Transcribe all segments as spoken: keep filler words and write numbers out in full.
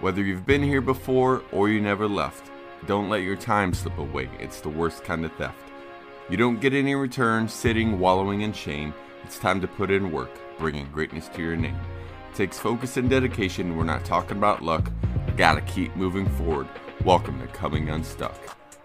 Whether you've been here before or you never left, don't let your time slip away. It's the worst kind of theft. You don't get any return sitting, wallowing in shame. It's time to put in work, bringing greatness to your name. It takes focus and dedication. We're not talking about luck. Gotta keep moving forward. Welcome to Coming Unstuck.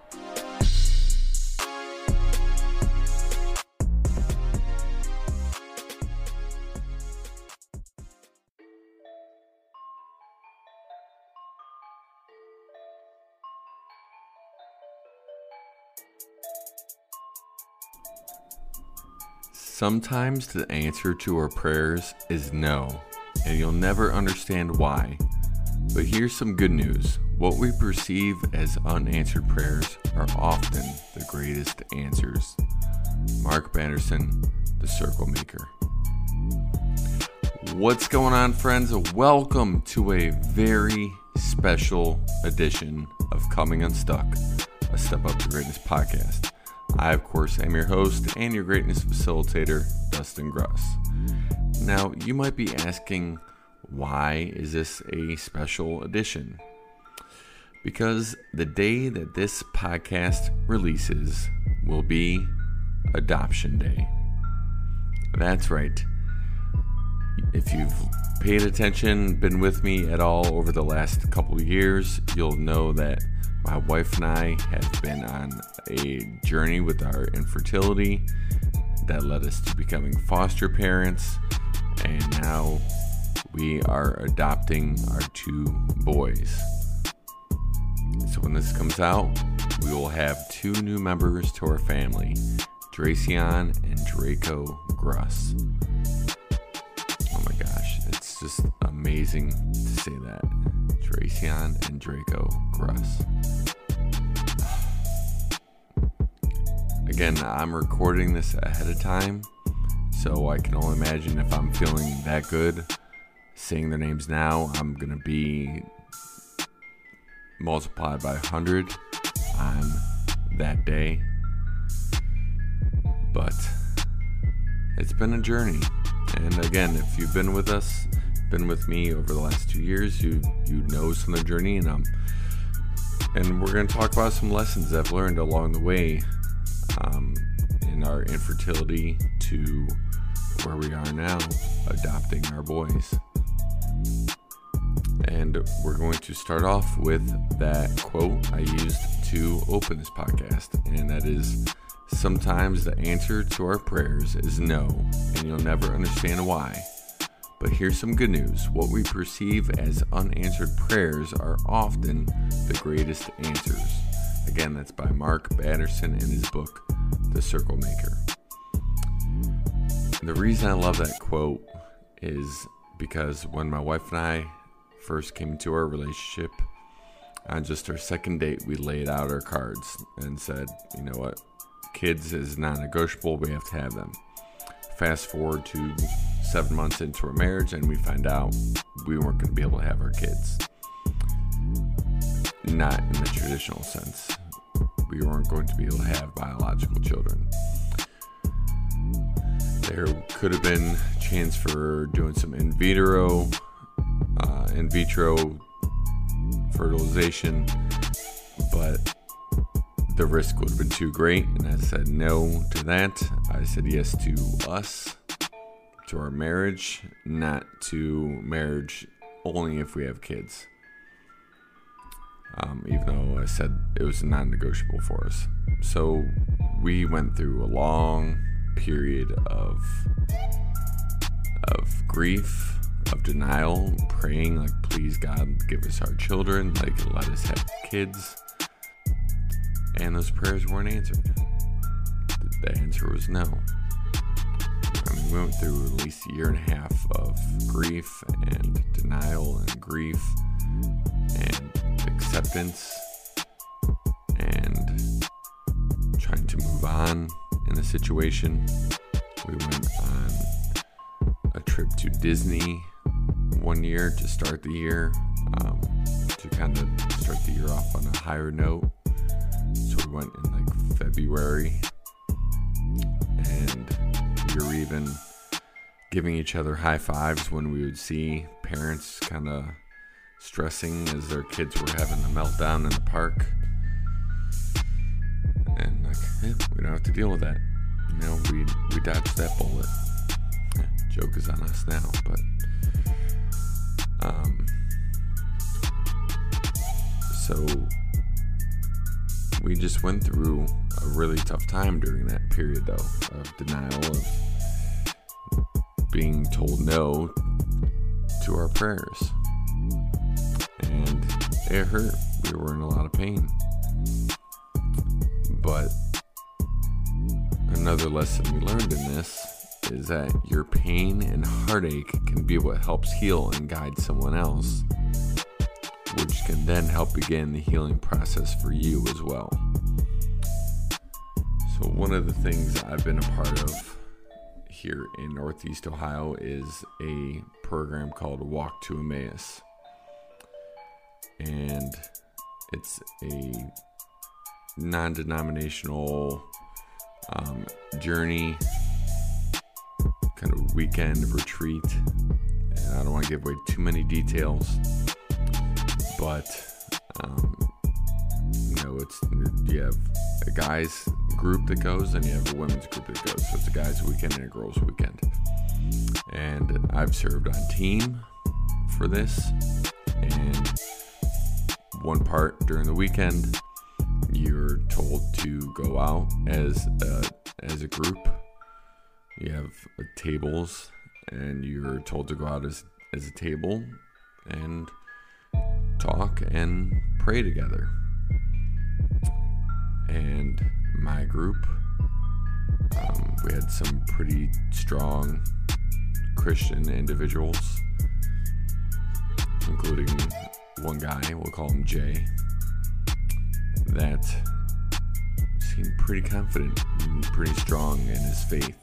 Sometimes the answer to our prayers is no, and you'll never understand why. But here's some good news. What we perceive as unanswered prayers are often the greatest answers. Mark Batterson, the Circle Maker. What's going on, friends? Welcome to a very special edition of Coming Unstuck, a Step Up to Greatness podcast. I, of course, am your host and your greatness facilitator, Dustin Gruss. Now, you might be asking, why is this a special edition? Because the day that this podcast releases will be Adoption Day. That's right. If you've paid attention, been with me at all over the last couple of years, you'll know that my wife and I have been on a journey with our infertility that led us to becoming foster parents, and now we are adopting our two boys. So when this comes out, we will have two new members to our family, Dracion and Draco Gruss. Oh my gosh, it's just amazing to say that. Dracion and Draco Gruss. Again, I'm recording this ahead of time, so I can only imagine if I'm feeling that good saying their names now, I'm going to be multiplied by one hundred on that day. But it's been a journey. And again, if you've been with us, been with me over the last two years, you you know some of the journey, and um, and we're going to talk about some lessons I've learned along the way um, in our infertility to where we are now, adopting our boys. And we're going to start off with that quote I used to open this podcast, and that is, sometimes the answer to our prayers is no, and you'll never understand why. But here's some good news. What we perceive as unanswered prayers are often the greatest answers. Again, that's by Mark Batterson in his book, The Circle Maker. And the reason I love that quote is because when my wife and I first came into our relationship, on just our second date, we laid out our cards and said, you know what, kids is non-negotiable, we have to have them. Fast forward to seven months into our marriage, and we find out we weren't going to be able to have our kids. Not in the traditional sense. We weren't going to be able to have biological children. There could have been a chance for doing some in vitro, uh, in vitro fertilization, but the risk would have been too great, and I said no to that. I said yes to us, to our marriage, not to marriage only if we have kids. Um, even though I said it was non-negotiable for us. So we went through a long period of of grief, of denial, praying like, please God, give us our children, like let us have kids. And those prayers weren't answered. The answer was no. I mean, we went through at least a year and a half of grief and denial and grief and acceptance and trying to move on in the situation. We went on a trip to Disney one year to start the year, um, to kind of start the year off on a higher note. So we went in like February, and we were even giving each other high fives when we would see parents kind of stressing as their kids were having a meltdown in the park. And like, hey, we don't have to deal with that. You know, we we dodged that bullet. Yeah, joke is on us now, but um, so we just went through a really tough time during that period, though, of denial, of being told no to our prayers, and it hurt. We were in a lot of pain. But another lesson we learned in this is that your pain and heartache can be what helps heal and guide someone else, which can then help begin the healing process for you as well. So one of the things I've been a part of here in Northeast Ohio is a program called Walk to Emmaus. And it's a non-denominational um, journey, kind of weekend retreat. And I don't want to give away too many details, but um, you know, it's you have a guys group that goes, and you have a women's group that goes. So it's a guys weekend and a girls weekend. And I've served on team for this, and one part during the weekend, you're told to go out as a, as a group. You have uh, tables, and you're told to go out as, as a table and talk and pray together. And my group, um, we had some pretty strong Christian individuals, including one guy, we'll call him Jay, that seemed pretty confident and pretty strong in his faith.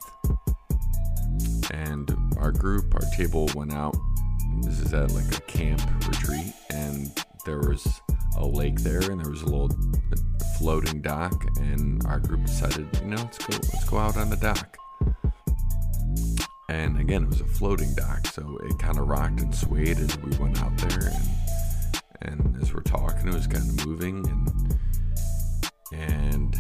And our group, our table went out. This is at like a camp retreat, and there was a lake there, and there was a little floating dock, and our group decided, you know, let's go, let's go out on the dock. And again, it was a floating dock, so it kind of rocked and swayed as we went out there, and and as we're talking, it was kind of moving, and and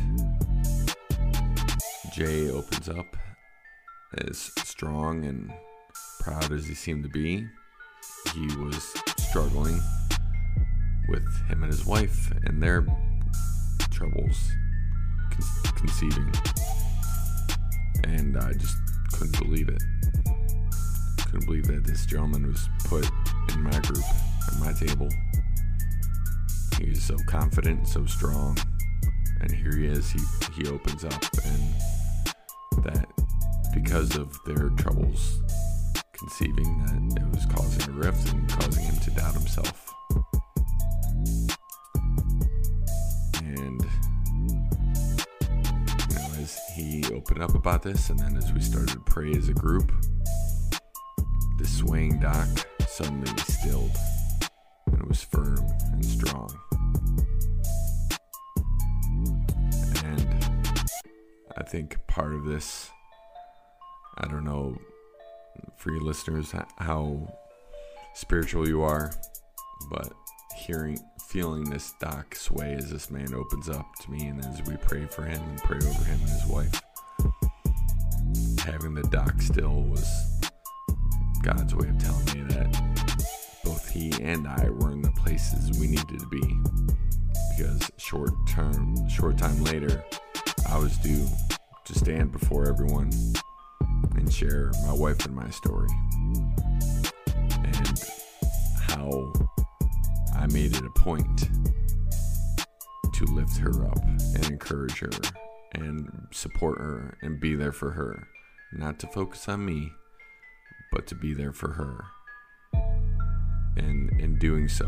Jay opens up, as strong and proud as he seemed to be. He was struggling with him and his wife and their troubles con- conceiving, and I just couldn't believe it. Couldn't believe that this gentleman was put in my group, at my table. He was so confident, so strong, and here he is. He he opens up, and that because of their troubles conceiving, that it was causing a rift and causing him to doubt himself. And you know, as he opened up about this, and then as we started to pray as a group, the swaying dock suddenly stilled, and it was firm and strong. And I think part of this, I don't know, for you listeners, how spiritual you are, but hearing, feeling this dock sway as this man opens up to me, and as we pray for him and pray over him and his wife, having the dock still was God's way of telling me that both he and I were in the places we needed to be, because short term, short time later, I was due to stand before everyone and share my wife and my story, and how I made it a point to lift her up and encourage her and support her and be there for her, not to focus on me, but to be there for her. And in doing so,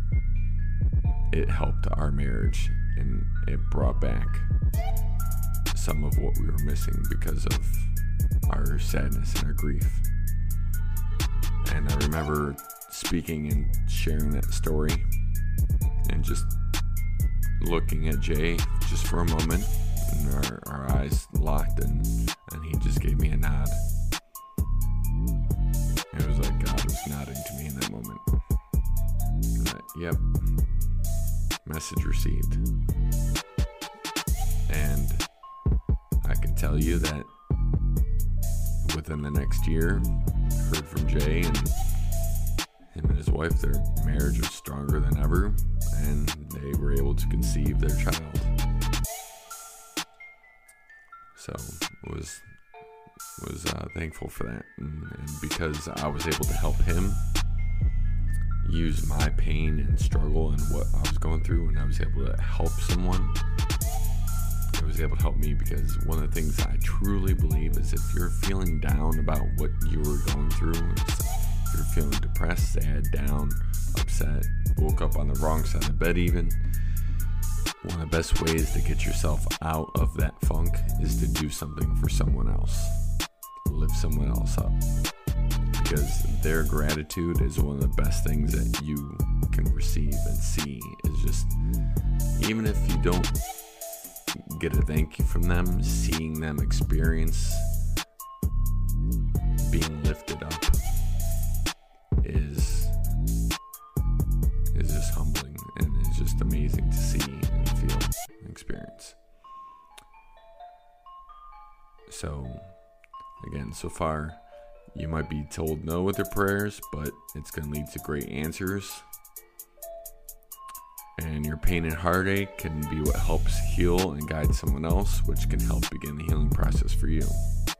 it helped our marriage, and it brought back some of what we were missing because of our sadness and our grief. And I remember speaking and sharing that story, and just looking at Jay just for a moment, and our, our eyes locked, and, and he just gave me a nod. It was like God was nodding to me in that moment. Yep. Message received. And I can tell you that within the next year, heard from Jay, and him and his wife, their marriage was stronger than ever, and they were able to conceive their child. So was was uh, thankful for that, and, and because I was able to help him use my pain and struggle and what I was going through, and I was able to help someone, it was able to help me. Because one of the things I truly believe is if you're feeling down about what you were going through, if you're feeling depressed, sad, down, upset, woke up on the wrong side of the bed even, one of the best ways to get yourself out of that funk is to do something for someone else. Lift someone else up. Because their gratitude is one of the best things that you can receive and see. Is just, even if you don't get a thank you from them, seeing them experience being lifted up is is just humbling, and it's just amazing to see and feel and experience. So again, so far you might be told no with your prayers, but it's going to lead to great answers. And your pain and heartache can be what helps heal and guide someone else, which can help begin the healing process for you.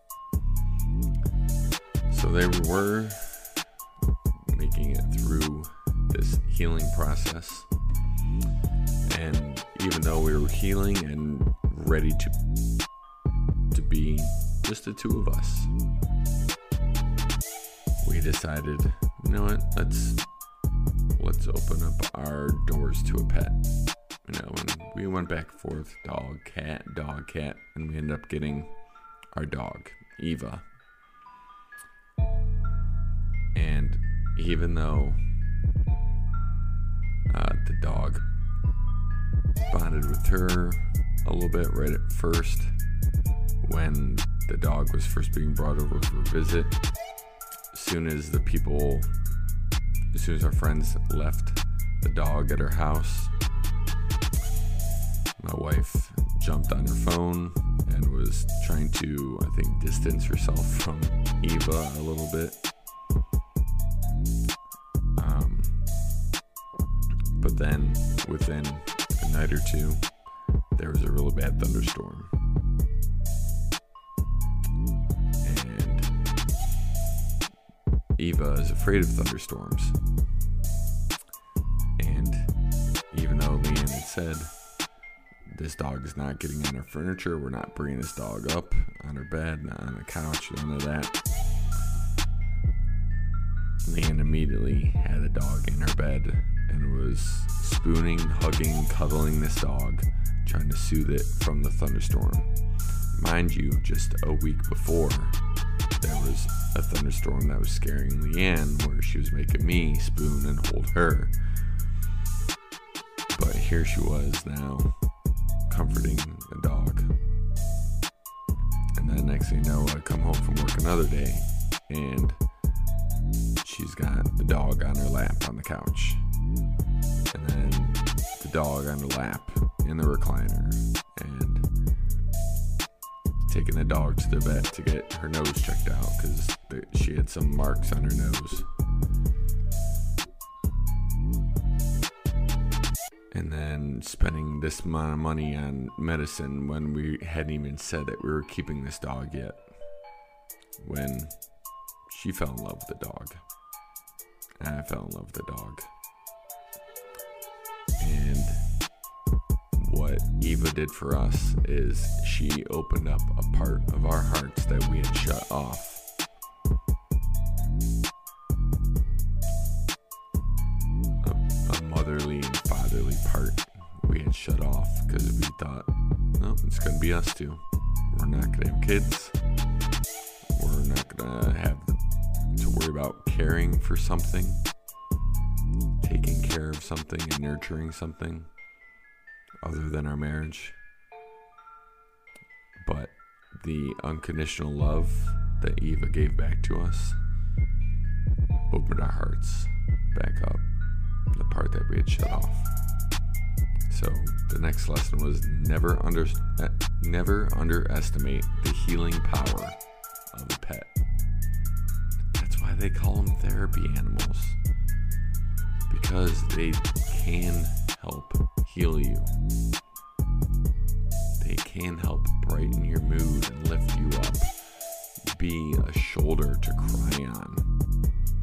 So there we were, making it through this healing process. And even though we were healing and ready to to be just the two of us, we decided, you know what, let's let's open up our doors to a pet. You know, and we went back and forth, dog, cat, dog, cat, and we ended up getting our dog, Eva. And even though uh, the dog bonded with her a little bit right at first, when the dog was first being brought over for a visit, as soon as the people, as soon as our friends left the dog at her house, my wife jumped on her phone and was trying to, I think, distance herself from Eva a little bit. Um, but then, within a night or two, there was a really bad thunderstorm. And Eva is afraid of thunderstorms. And even though Leanne had said, this dog is not getting on her furniture, we're not bringing this dog up on her bed, not on the couch, none of that, Leanne immediately had the dog in her bed and was spooning, hugging, cuddling this dog, trying to soothe it from the thunderstorm. Mind you, just a week before, there was a thunderstorm that was scaring Leanne, where she was making me spoon and hold her. But here she was now, comforting the dog. And then next thing you know, I come home from work another day, and she's got the dog on her lap on the couch, and then the dog on her lap in the recliner, and taking the dog to the vet to get her nose checked out because she had some marks on her nose. And then spending this amount of money on medicine when we hadn't even said that we were keeping this dog yet, when she fell in love with the dog. I fell in love with the dog. And what Eva did for us is she opened up a part of our hearts that we had shut off. A, a motherly and fatherly part we had shut off because we thought, no, it's going to be us two. We're not going to have kids. We're not going to have to worry about caring for something, taking care of something and nurturing something other than our marriage. But the unconditional love that Eva gave back to us opened our hearts back up the part that we had shut off. So the next lesson was never under, uh, never underestimate the healing power of a pet. That's why they call them therapy animals, because they can help heal you. They can help brighten your mood and lift you up, be a shoulder to cry on.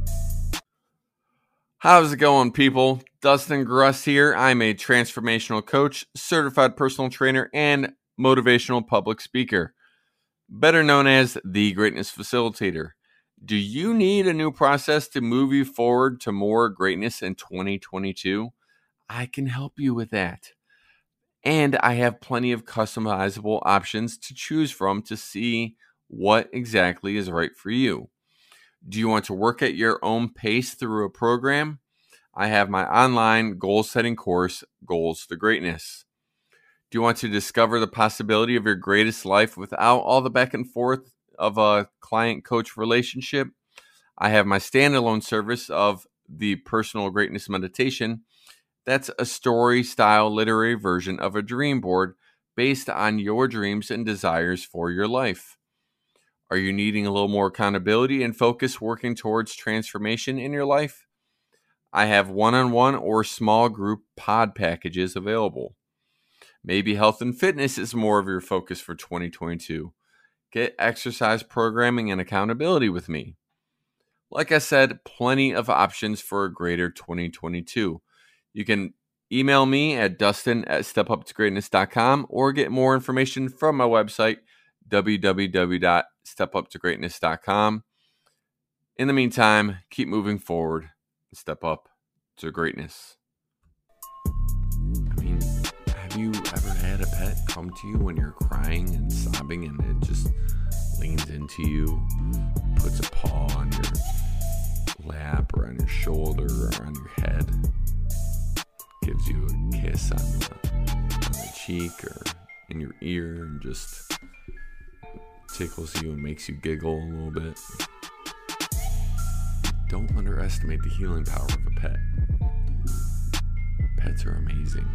How's it going, people? Dustin Gruss here. I'm a transformational coach, certified personal trainer, and motivational public speaker, better known as the Greatness Facilitator. Do you need a new process to move you forward to more greatness in twenty twenty-two? I can help you with that. And I have plenty of customizable options to choose from to see what exactly is right for you. Do you want to work at your own pace through a program? I have my online goal-setting course, Goals to Greatness. Do you want to discover the possibility of your greatest life without all the back and forth of a client-coach relationship? I have my standalone service of the Personal Greatness Meditation. That's a story-style literary version of a dream board based on your dreams and desires for your life. Are you needing a little more accountability and focus working towards transformation in your life? I have one-on-one or small group pod packages available. Maybe health and fitness is more of your focus for twenty twenty-two. Get exercise programming and accountability with me. Like I said, plenty of options for a greater twenty twenty-two. You can email me at dustin at step up to greatness dot com or get more information from my website, w w w dot step up to greatness dot com. In the meantime, keep moving forward and step up to greatness. I mean, have you ever had a pet come to you when you're crying and sobbing and it just leans into you, puts a paw on your lap or on your shoulder or on your head, gives you a kiss on the, on the cheek or in your ear and just tickles you and makes you giggle a little bit? Don't underestimate the healing power of a pet. Pets are amazing.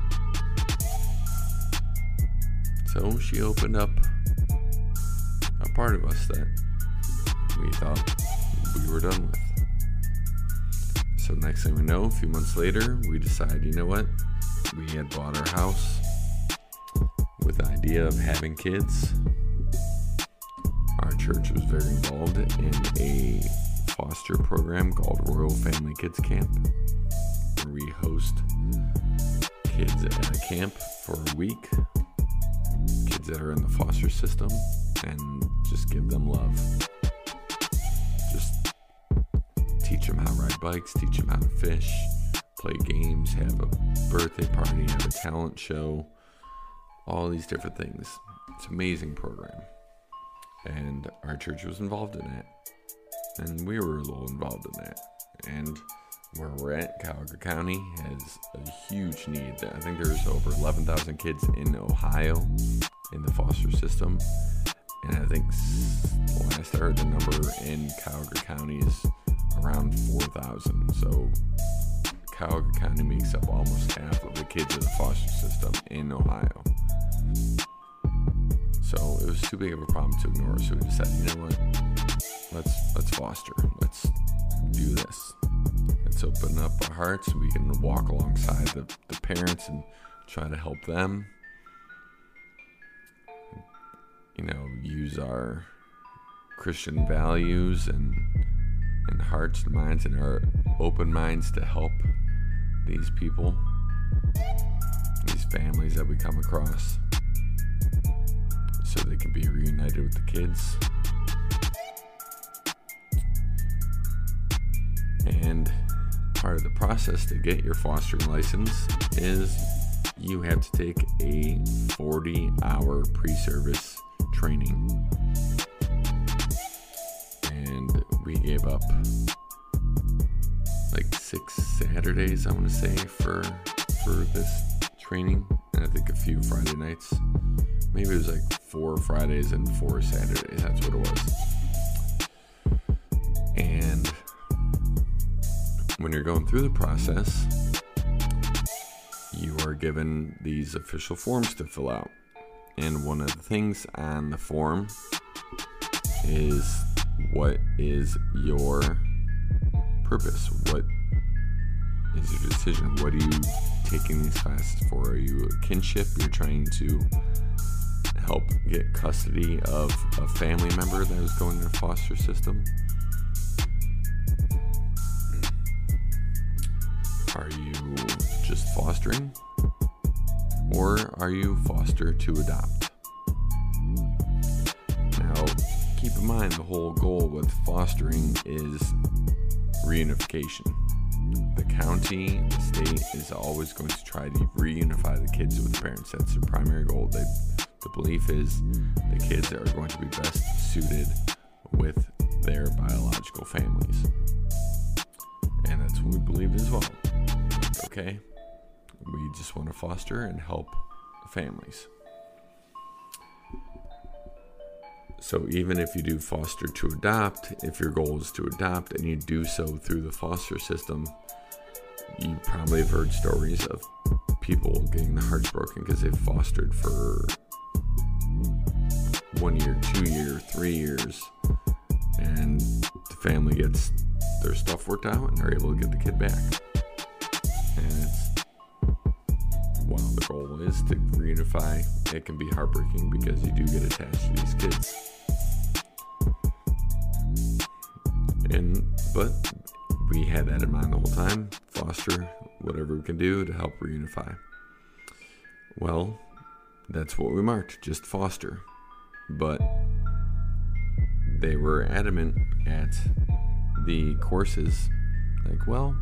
So she opened up a part of us that we thought we were done with. So next thing we know, a few months later, we decided, you know what? We had bought our house with the idea of having kids. Our church was very involved in a foster program called Royal Family Kids Camp, where we host kids at a camp for a week, kids that are in the foster system, and just give them love. Just teach them how to ride bikes, teach them how to fish, play games, have a birthday party, have a talent show, all these different things. It's an amazing program. And our church was involved in it. And we were a little involved in that. And where we're at, Cuyahoga County has a huge need. I think there's over eleven thousand kids in Ohio in the foster system. And I think last I heard, the number in Cuyahoga County is around four thousand. So Cuyahoga County makes up almost half of the kids in the foster system in Ohio. So it was too big of a problem to ignore. So we decided, you know what? Let's let's foster. Let's do this. Let's open up our hearts so we can walk alongside the, the parents and try to help them. You know, use our Christian values and and hearts and minds and our open minds to help these people, these families that we come across, so they can be reunited with the kids. And part of the process to get your fostering license is you have to take a forty hour pre-service training. And we gave up like six Saturdays, I want to say, for for this training, and I think a few Friday nights. Maybe it was like four Fridays and four Saturdays. That's what it was. And when you're going through the process, you are given these official forms to fill out. And one of the things on the form is, what is your purpose? What is your decision? What are you taking these classes for? Are you a kinship? You're trying to help get custody of a family member that is going in a foster system? Are you just fostering? Or are you foster to adopt? Now, keep in mind the whole goal with fostering is reunification. The county, the state is always going to try to reunify the kids with the parents. That's their primary goal. They, the belief is the kids are going to be best suited with their biological families. And that's what we believe as well. Okay? We just want to foster and help families. So even if you do foster to adopt, if your goal is to adopt and you do so through the foster system, you probably have heard stories of people getting their hearts broken because they've fostered for one year, two years, three years, and the family gets their stuff worked out and they're able to get the kid back. And it's, while the goal is to reunify, it can be heartbreaking because you do get attached to these kids. And but we had that in mind the whole time. Foster whatever we can do to help reunify. Well, that's what we marked, just foster. But they were adamant at the courses, like, well,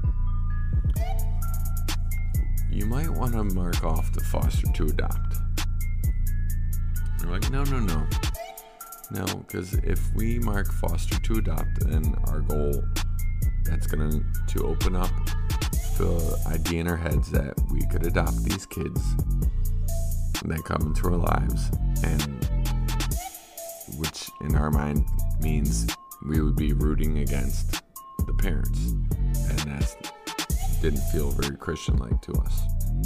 you might want to mark off the foster to adopt. They're like, no, no, no. No, because if we mark foster to adopt, then our goal, that's going to to open up the idea in our heads that we could adopt these kids that come into our lives, and which in our mind means we would be rooting against the parents, and that didn't feel very Christian-like to us.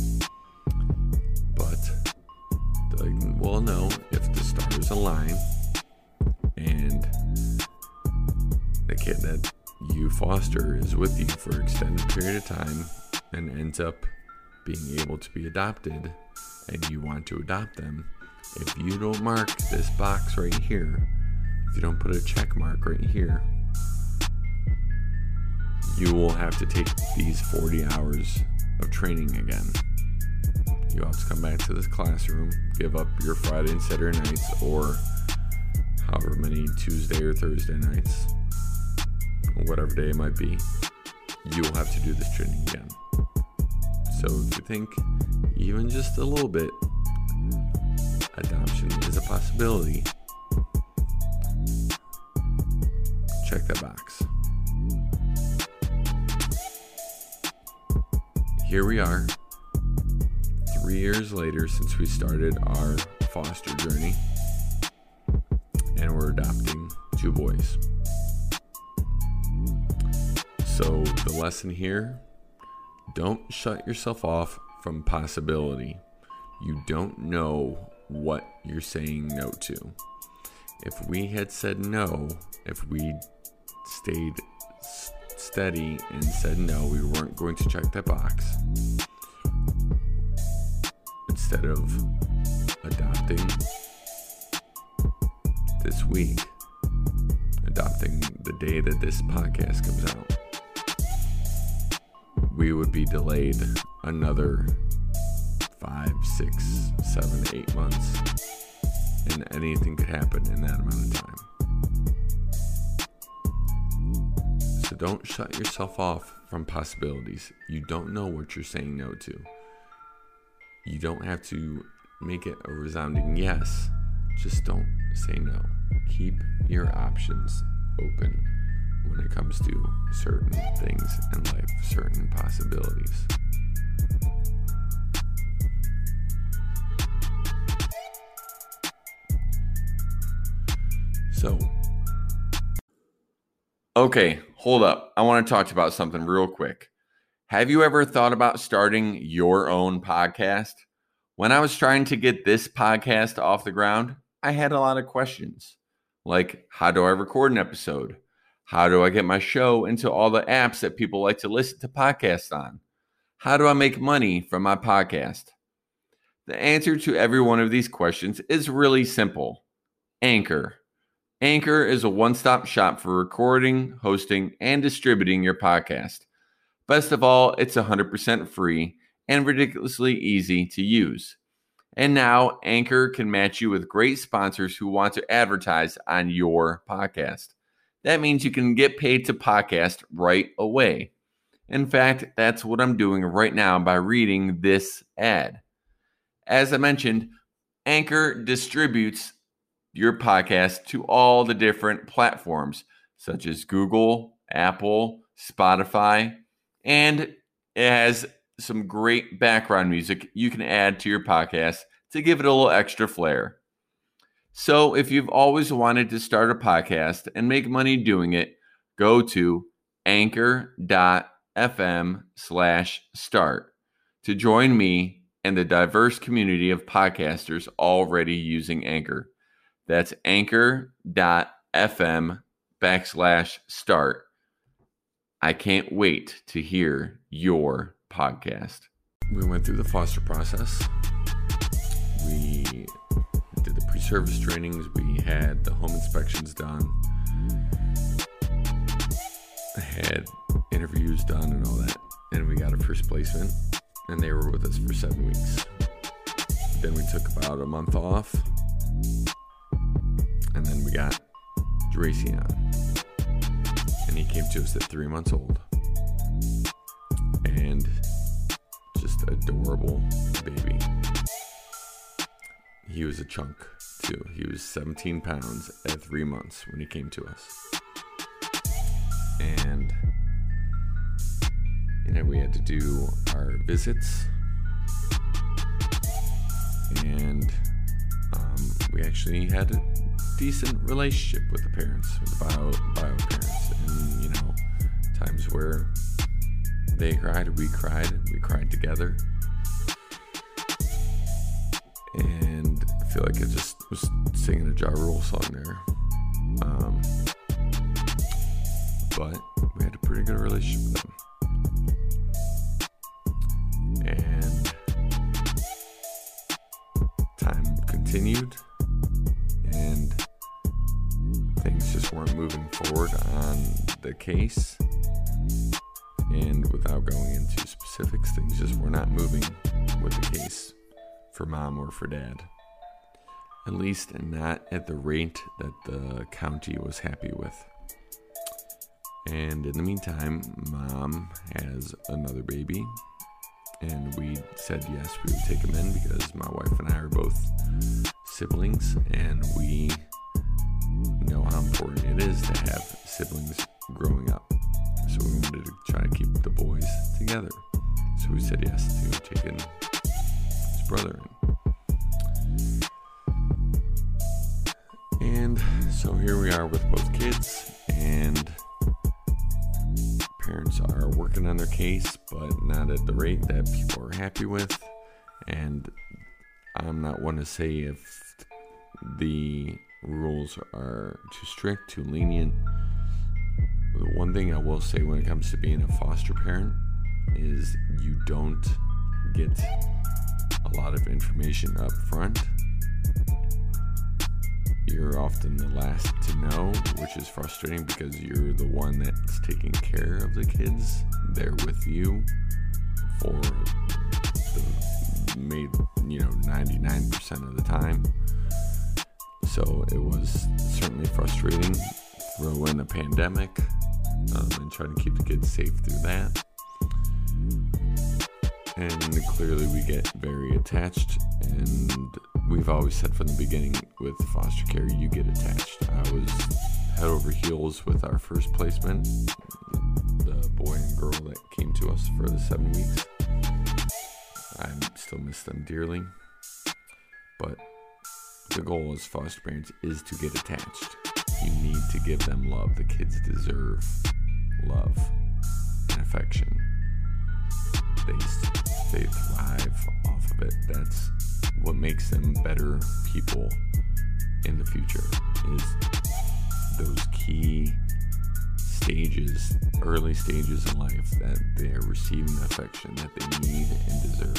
But, like, well, no, if the stars align and the kid that you foster is with you for an extended period of time and ends up being able to be adopted, and you want to adopt them, if you don't mark this box right here, if you don't put a check mark right here, you will have to take these forty hours of training again. You have to come back to this classroom, give up your Friday and Saturday nights, or however many Tuesday or Thursday nights, or whatever day it might be. You will have to do this training again. So if you think even just a little bit adoption is a possibility, check that box. Here we are, three years later since we started our foster journey, and we're adopting two boys. So the lesson here, don't shut yourself off from possibility. You don't know what you're saying no to. If we had said no, if we stayed s- steady and said no, we weren't going to check that box, instead of adopting this week, adopting the day that this podcast comes out, we would be delayed another five, six, seven, eight months, and anything could happen in that amount of time. So don't shut yourself off from possibilities. You don't know what you're saying no to. You don't have to make it a resounding yes. Just don't say no. Keep your options open when it comes to certain things in life, certain possibilities. So, okay, hold up. I want to talk about something real quick. Have you ever thought about starting your own podcast? When I was trying to get this podcast off the ground, I had a lot of questions. Like, how do I record an episode? How do I get my show into all the apps that people like to listen to podcasts on? How do I make money from my podcast? The answer to every one of these questions is really simple. Anchor. Anchor is a one-stop shop for recording, hosting, and distributing your podcast. Best of all, it's one hundred percent free and ridiculously easy to use. And now, Anchor can match you with great sponsors who want to advertise on your podcast. That means you can get paid to podcast right away. In fact, that's what I'm doing right now by reading this ad. As I mentioned, Anchor distributes your podcast to all the different platforms, such as Google, Apple, Spotify, and it has some great background music you can add to your podcast to give it a little extra flair. So if you've always wanted to start a podcast and make money doing it, go to anchor.fm slash start to join me and the diverse community of podcasters already using Anchor. That's anchor.fm backslash start. I can't wait to hear your podcast. We went through the foster process. We did the pre-service trainings. We had the home inspections done. I had interviews done and all that. And we got a first placement. And they were with us for seven weeks. Then we took about a month off. And then we got Dracy on. And he came to us at three months old. And just adorable baby. He was a chunk too. He was seventeen pounds at three months when he came to us. And you know, we had to do our visits. And um, we actually had a decent relationship with the parents, with the bio, bio parents. And, you know, times where they cried, we cried, we cried together. And I feel like I just was singing a Ja Rule song there. Um, but we had a pretty good relationship with them. And time continued. And things just weren't moving forward on the case. And without going into specifics, things just were not moving with the case for mom or for dad. At least not at the rate that the county was happy with. And in the meantime, mom has another baby. And we said yes, we would take him in because my wife and I are both siblings. And we know how important it is to have siblings growing up. So we wanted to try to keep the boys together. So we said yes to taking his brother in. And so here we are with both kids, and parents are working on their case, but not at the rate that people are happy with. And I'm not one to say if the rules are too strict, too lenient. The one thing I will say when it comes to being a foster parent is you don't get a lot of information up front. You're often the last to know, which is frustrating because you're the one that's taking care of the kids. They're with you for the made, you know, ninety-nine percent of the time. So it was certainly frustrating. Throw in a pandemic um, and try to keep the kids safe through that. And clearly we get very attached, and we've always said from the beginning with foster care, you get attached. I was head over heels with our first placement, the boy and girl that came to us for the seven weeks. I still miss them dearly, but the goal as foster parents is to get attached. You need to give them love. The kids deserve love and affection. They, they thrive off of it. That's what makes them better people in the future, is those key stages, early stages in life, that they're receiving the affection that they need and deserve.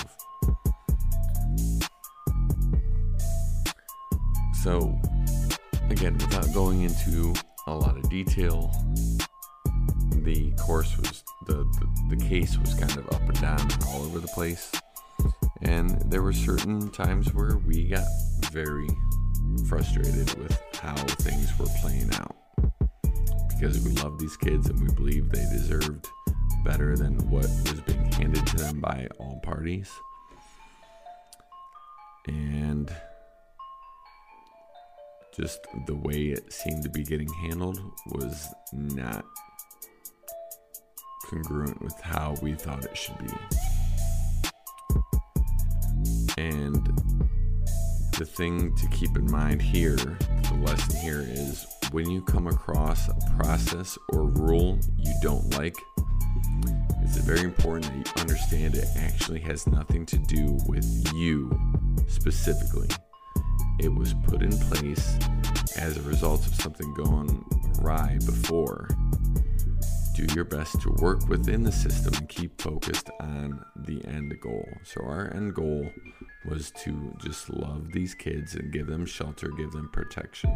So, again, without going into a lot of detail, the course was, the, the, the case was kind of up and down and all over the place. And there were certain times where we got very frustrated with how things were playing out, because we love these kids and we believe they deserved better than what was being handed to them by all parties. And just the way it seemed to be getting handled was not congruent with how we thought it should be. And the thing to keep in mind here, the lesson here, is when you come across a process or rule you don't like, it's very important that you understand it actually has nothing to do with you specifically. It was put in place as a result of something going awry before. Do your best to work within the system and keep focused on the end goal. So our end goal was to just love these kids and give them shelter, give them protection.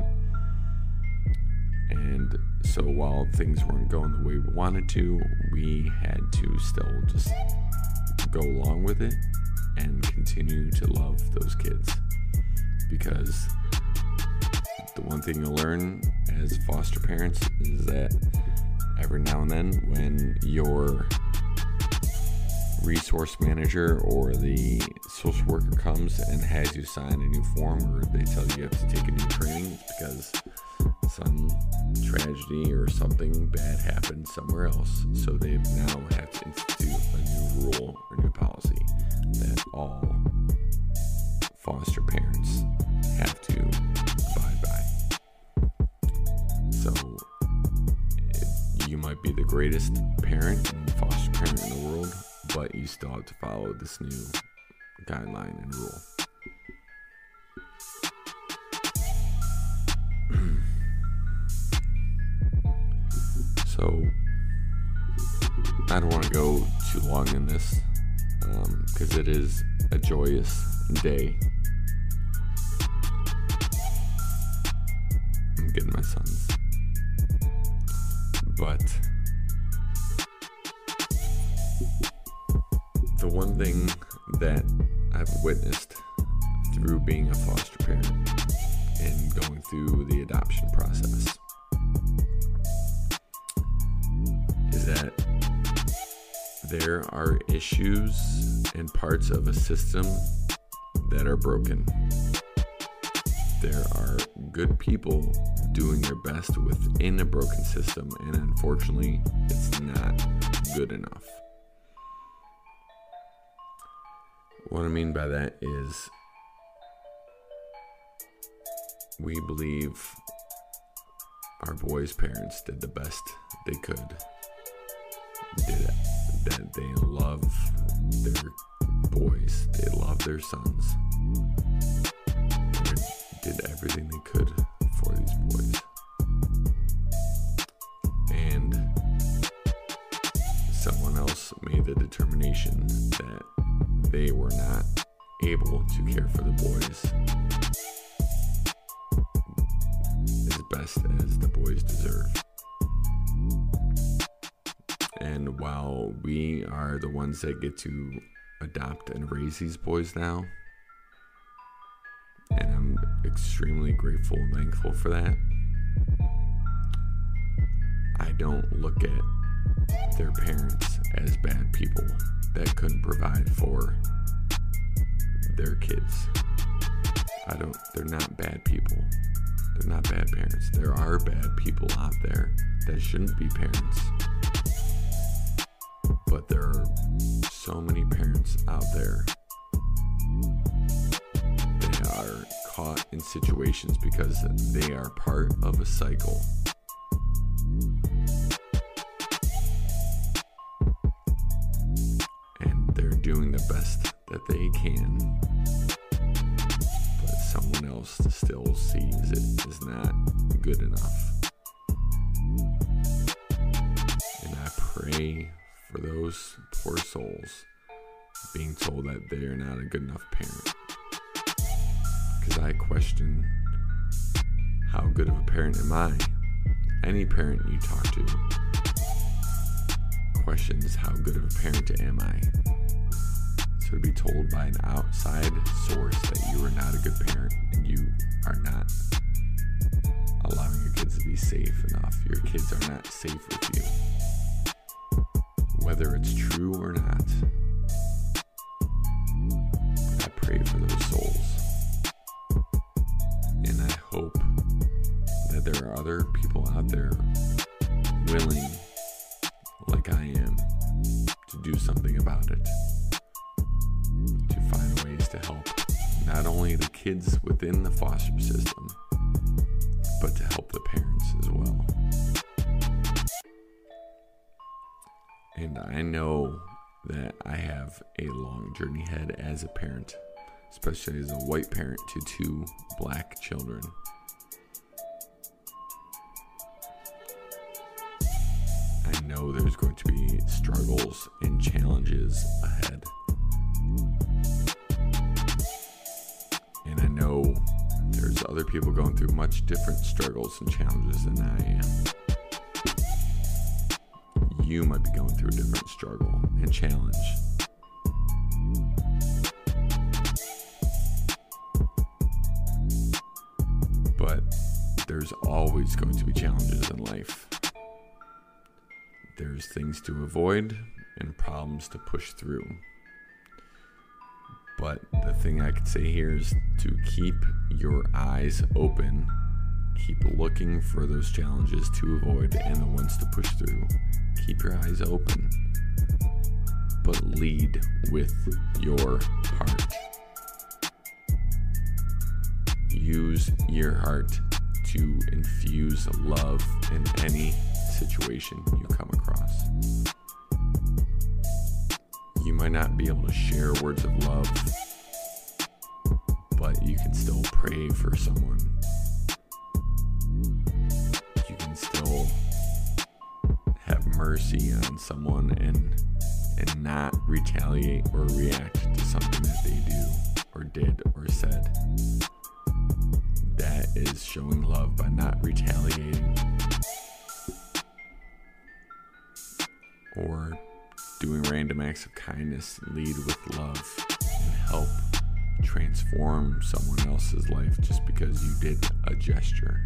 And so while things weren't going the way we wanted to, we had to still just go along with it and continue to love those kids. Because the one thing you'll learn as foster parents is that every now and then, when your resource manager or the social worker comes and has you sign a new form, or they tell you you have to take a new training, it's because some tragedy or something bad happened somewhere else. So they now have to institute a new rule or new policy that all foster parents have to abide by. So it, you might be the greatest parent and foster parent in the world, but you still have to follow this new guideline and rule. So I don't want to go too long in this, because um, it is a joyous day. I'm getting my sons. But the one thing that I've witnessed through being a foster parent and going through the adoption process is that there are issues and parts of a system that are broken. There are good people doing their best within a broken system, and unfortunately, it's not good enough. What I mean by that is, we believe our boys' parents did the best they could. Did it, that they love their boys, they love their sons, they did everything they could for these boys. And someone else made the determination that they were not able to care for the boys as best as the boys deserve. And while we are the ones that get to adopt and raise these boys now, and I'm extremely grateful and thankful for that, I don't look at their parents as bad people that couldn't provide for their kids. I don't, they're not bad people. They're not bad parents. There are bad people out there that shouldn't be parents. But there are so many parents out there that are caught in situations because they are part of a cycle. doing the best that they can, but someone else still sees it as not good enough. And I pray for those poor souls being told that they are not a good enough parent. Because I question, how good of a parent am I? Any parent you talk to questions, how good of a parent am I? So to be told by an outside source that you are not a good parent and you are not allowing your kids to be safe enough, your kids are not safe with you, whether it's true or not, I pray for those souls. And I hope that there are other people out there willing, like I am, to do something about it. To find ways to help not only the kids within the foster system, but to help the parents as well. And I know that I have a long journey ahead as a parent, especially as a white parent to two black children. I know there's going to be struggles and challenges ahead. And I know there's other people going through much different struggles and challenges than I am. You might be going through a different struggle and challenge. But there's always going to be challenges in life. There's things to avoid and problems to push through. But the thing I could say here is to keep your eyes open. Keep looking for those challenges to avoid and the ones to push through. Keep your eyes open, but lead with your heart. Use your heart to infuse love in any situation you come across. You might not be able to share words of love, but you can still pray for someone. You can still have mercy on someone and and not retaliate or react to something that they do or did or said. That is showing love by not retaliating or doing random acts of kindness. Lead with love and help transform someone else's life just because you did a gesture.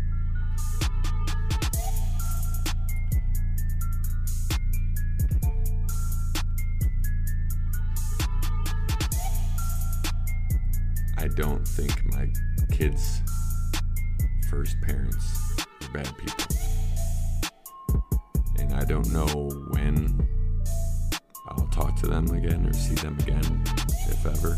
I don't think my kids' first parents were bad people. And I don't know when I'll talk to them again or see them again, if ever.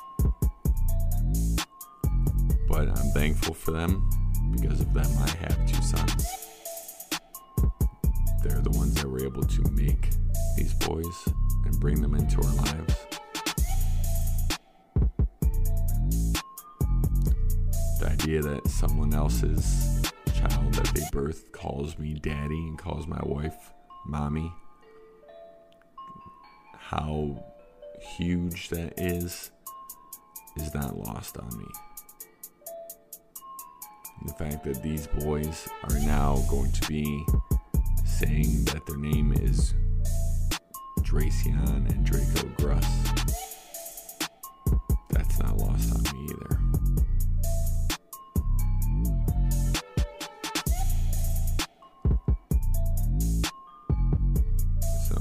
But I'm thankful for them. Because of them, I have two sons. They're the ones that were able to make these boys and bring them into our lives. The idea that someone else's child that they birthed calls me daddy and calls my wife mommy, how huge that is, is not lost on me. And the fact that these boys are now going to be saying that their name is Dracion and Draco Gruss, that's not lost on me either. So,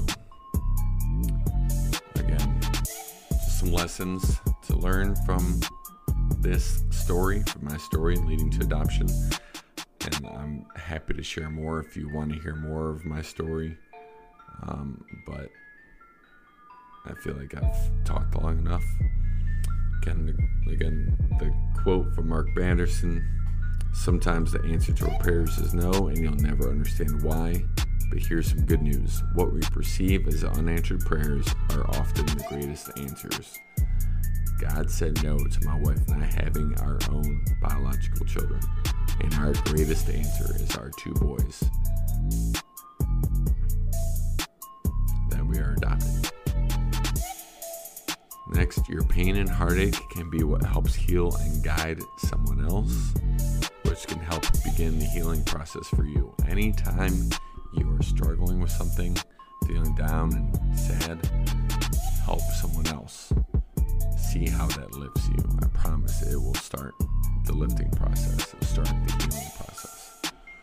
again, just some lessons to learn from this story, from my story leading to adoption. And I'm happy to share more if you want to hear more of my story. Um, but I feel like I've talked long enough. Again, again, the quote from Mark Banderson: sometimes the answer to our prayers is no, and you'll never understand why. But here's some good news. What we perceive as unanswered prayers are often the greatest answers. God said no to my wife and I having our own biological children, and our greatest answer is our two boys that we are adopting. Next, your pain and heartache can be what helps heal and guide someone else, which can help begin the healing process for you. Anytime you are struggling with something, feeling down and sad, help someone else. See how that lifts you. I promise it will start the lifting process. It will start the healing process.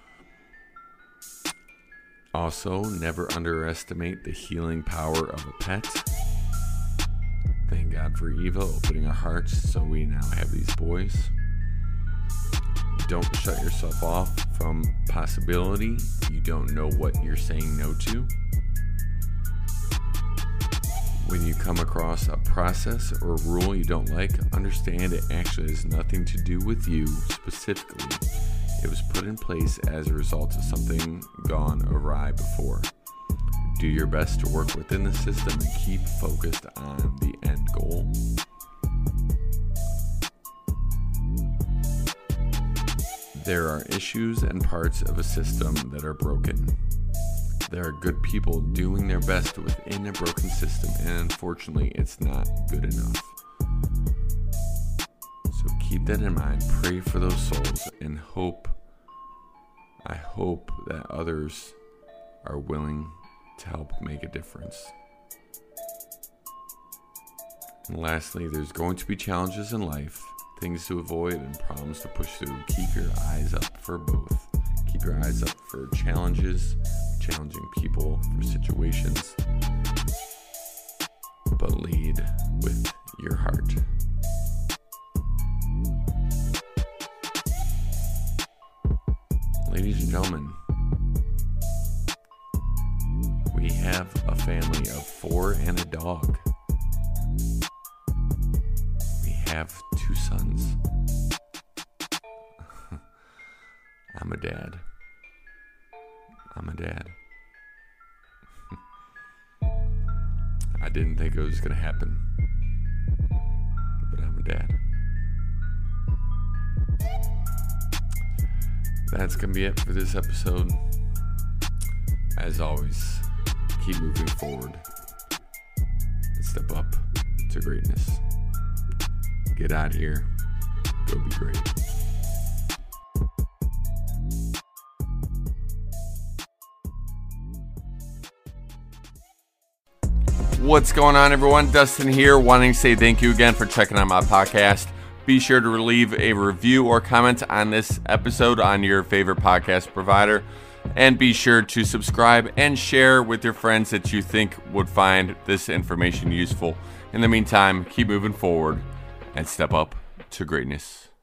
Also, never underestimate the healing power of a pet. Thank God for Eva opening our hearts so we now have these boys. Don't shut yourself off from possibility. You don't know what you're saying no to. When you come across a process or rule you don't like, understand it actually has nothing to do with you specifically. It was put in place as a result of something gone awry before. Do your best to work within the system and keep focused on the end goal. There are issues and parts of a system that are broken. There are good people doing their best within a broken system, and unfortunately, it's not good enough. So keep that in mind. Pray for those souls and hope, I hope that others are willing to help make a difference. And lastly, there's going to be challenges in life, things to avoid and problems to push through. Keep your eyes up for both. Keep your eyes up for challenges, challenging people, for situations, but lead with your heart. Ladies and gentlemen, we have a family of four and a dog. We have two sons. I'm a dad. I'm a dad. I didn't think it was going to happen, but I'm a dad. That's going to be it for this episode. As always, keep moving forward and step up to greatness. Get out of here. Go be great. What's going on, everyone? Dustin here, wanting to say thank you again for checking out my podcast. Be sure to leave a review or comment on this episode on your favorite podcast provider. And be sure to subscribe and share with your friends that you think would find this information useful. In the meantime, keep moving forward and step up to greatness.